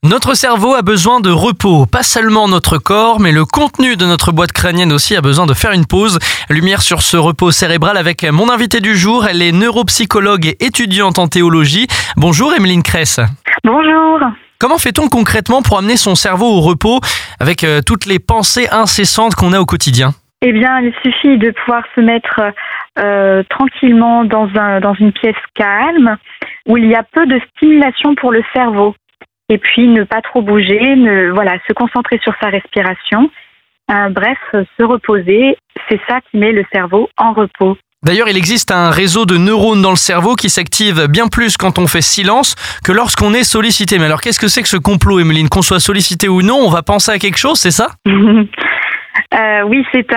Notre cerveau a besoin de repos, pas seulement notre corps, mais le contenu de notre boîte crânienne aussi a besoin de faire une pause. Lumière sur ce repos cérébral avec mon invitée du jour, elle est neuropsychologue et étudiante en théologie. Bonjour Emeline Cress. Bonjour. Comment fait-on concrètement pour amener son cerveau au repos avec toutes les pensées incessantes qu'on a au quotidien ? Eh bien, il suffit de pouvoir se mettre tranquillement dans une pièce calme où il y a peu de stimulation pour le cerveau. Et puis, ne pas trop bouger, se concentrer sur sa respiration. Se reposer, c'est ça qui met le cerveau en repos. D'ailleurs, il existe un réseau de neurones dans le cerveau qui s'active bien plus quand on fait silence que lorsqu'on est sollicité. Mais alors, qu'est-ce que c'est que ce complot, Emeline ? Qu'on soit sollicité ou non, on va penser à quelque chose, c'est ça ? Oui, c'est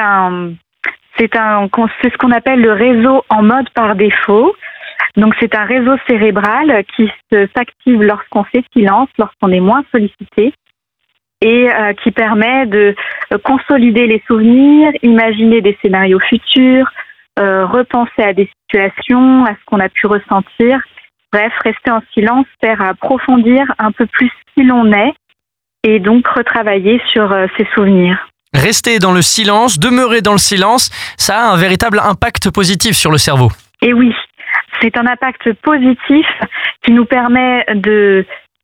ce qu'on appelle le réseau en mode par défaut. Donc, c'est un réseau cérébral qui s'active lorsqu'on fait silence, lorsqu'on est moins sollicité et qui permet de consolider les souvenirs, imaginer des scénarios futurs, repenser à des situations, à ce qu'on a pu ressentir. Bref, rester en silence sert à approfondir un peu plus qui l'on est et donc retravailler sur ses souvenirs. Rester dans le silence, demeurer dans le silence, ça a un véritable impact positif sur le cerveau. Et oui, c'est un impact positif qui nous permet de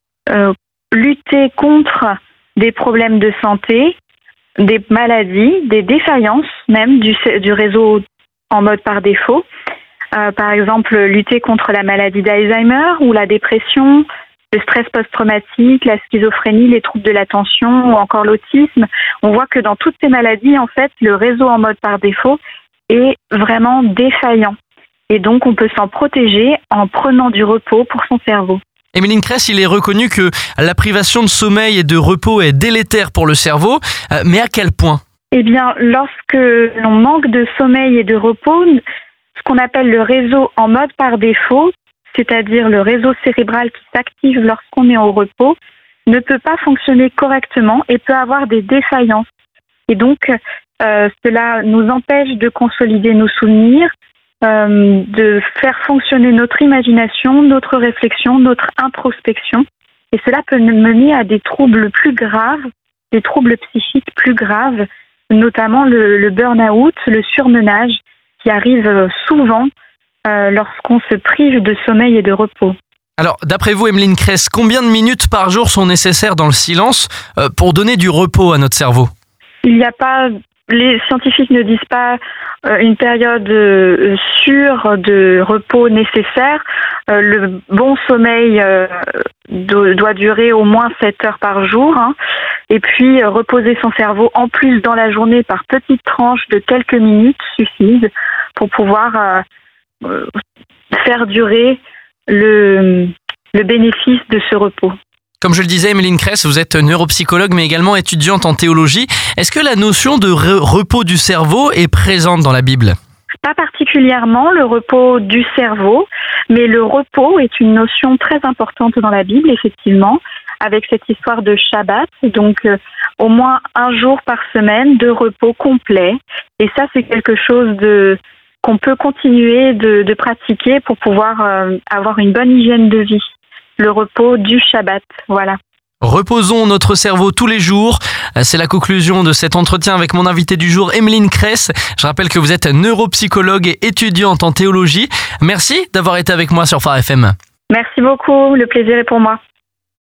lutter contre des problèmes de santé, des maladies, des défaillances même du réseau en mode par défaut. Par exemple, lutter contre la maladie d'Alzheimer ou la dépression, le stress post-traumatique, la schizophrénie, les troubles de l'attention ou encore l'autisme. On voit que dans toutes ces maladies, en fait, le réseau en mode par défaut est vraiment défaillant. Et donc, on peut s'en protéger en prenant du repos pour son cerveau. Emeline Cress, il est reconnu que la privation de sommeil et de repos est délétère pour le cerveau, mais à quel point ? Eh bien, lorsque l'on manque de sommeil et de repos, ce qu'on appelle le réseau en mode par défaut, c'est-à-dire le réseau cérébral qui s'active lorsqu'on est au repos, ne peut pas fonctionner correctement et peut avoir des défaillances. Et donc, cela nous empêche de consolider nos souvenirs, de faire fonctionner notre imagination, notre réflexion, notre introspection. Et cela peut mener à des troubles plus graves, des troubles psychiques plus graves, notamment le burn-out, le surmenage, qui arrive souvent lorsqu'on se prive de sommeil et de repos. Alors, d'après vous, Emeline Cress, combien de minutes par jour sont nécessaires dans le silence pour donner du repos à notre cerveau ? Les scientifiques ne disent pas une période sûre de repos nécessaire. Le bon sommeil doit durer au moins 7 heures par jour. Et puis, reposer son cerveau en plus dans la journée par petites tranches de quelques minutes suffisent pour pouvoir faire durer le bénéfice de ce repos. Comme je le disais, Emeline Cress, vous êtes neuropsychologue mais également étudiante en théologie. Est-ce que la notion de repos du cerveau est présente dans la Bible ? Pas particulièrement le repos du cerveau, mais le repos est une notion très importante dans la Bible, effectivement, avec cette histoire de Shabbat, donc au moins un jour par semaine de repos complet. Et ça, c'est quelque chose qu'on peut continuer de pratiquer pour pouvoir avoir une bonne hygiène de vie. Le repos du Shabbat, voilà. Reposons notre cerveau tous les jours. C'est la conclusion de cet entretien avec mon invité du jour, Emeline Cress. Je rappelle que vous êtes neuropsychologue et étudiante en théologie. Merci d'avoir été avec moi sur Phare FM. Merci beaucoup, le plaisir est pour moi.